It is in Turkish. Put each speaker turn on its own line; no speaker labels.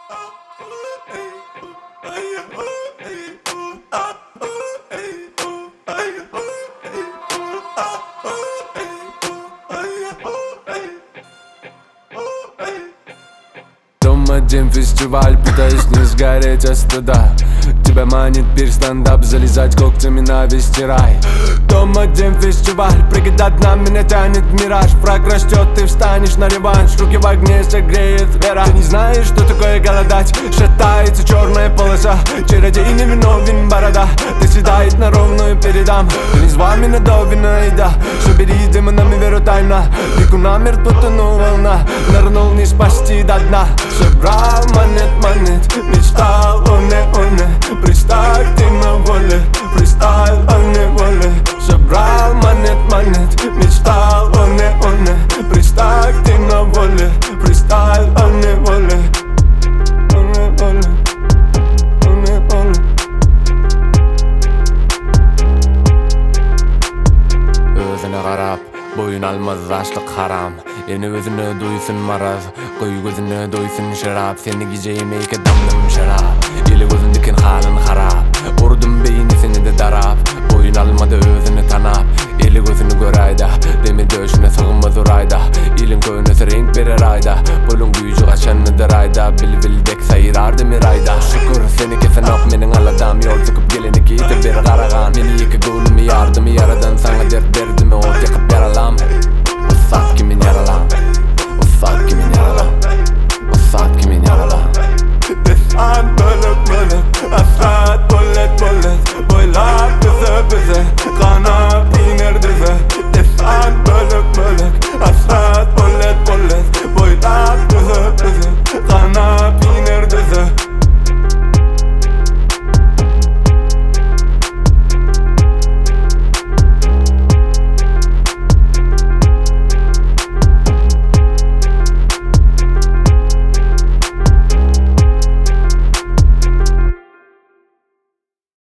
Один фестиваль, пытаюсь не сгореть от стыда. Тебя манит пир, стендап, залезать когтями на вести рай. Дом один фестиваль, прыгать до дна, меня тянет мираж. Фраг растет, ты встанешь на реванш, руки в огне согреет вера. Ты не знаешь, что такое голодать, шатается черная полоса. Чародей невиновен, борода, ты седает на ровную передам. Ты не звал меня до вина, собери демонами веру тайна. Реку намертво тону волна, нырнул не спасти до дна. Собрал монет, мечтал о не, представь ты на воле, фристайл о неволе. Собрал монет, мечтал о не, представь ты на воле, фристайл о неволе. Özüne qarab, boyun almaz açlık haram. Yeni özünü duysun maraz, koy gözünü duysun şarap. Seni geceymek damlım şarap, eli gözün diken halın harap. Vurdum beynisini de darap, boyun almadı özünü tanap. Eli gözünü gör ayda, demir döşüne sığınmaz orayda. Elin könüsü renk verir ayda, bolun gücü kaçanıdır ayda. Bil dek sayırar demir ayda. Şükür seni kesen ok menin aladam. Yol sıkıp geleni kiydi bir karagan. Meni iki gönlümü yardımı yaradan, sana dert derdimi ot yakıp yaralam.